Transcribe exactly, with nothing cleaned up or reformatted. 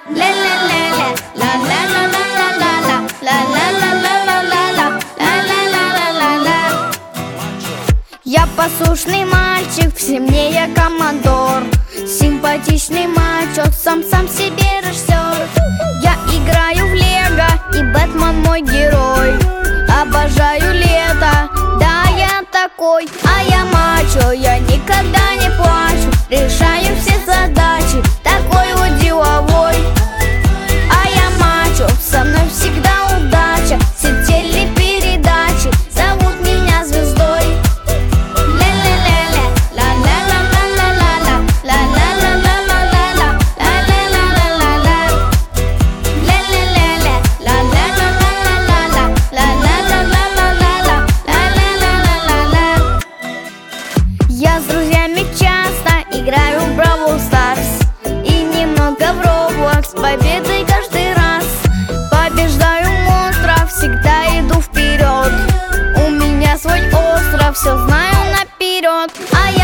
Ля-ля-ля-ля, ла-ла-ла-ла-ла-ла, ла-ла-ла-ла-ла-ла, ла-ла-ла-ла-ла-ла. Я послушный мальчик, в семье я командор, симпатичный мачо, сам-сам себе режиссер. Я играю в Лего, и Бэтмен мой герой. Обожаю лето, да, я такой. А я мачо, я никогда не плачу, решаю все задачи, такой вот деловой. А я мачо, со мной всегда удача, все телепередачи зовут меня звездой. Ля-ля-ля-ля, ла-ла-ла-ла-ла-ла, ла-ла-ла-ла-ла-ла, ла-ла-ла-ла-ла-ла, ля-ля-ля-ля, ла-ла-ла-ла-ла-ла, ла-ла-ла-ла-ла-ла, ла-ла-ла-ла-ла. Я с друзьями часто играю в Бравл Старс и немного в Роблокс, победой каждый раз. Побеждаю монстров, всегда иду вперед. У меня свой остров, все знаю наперед. А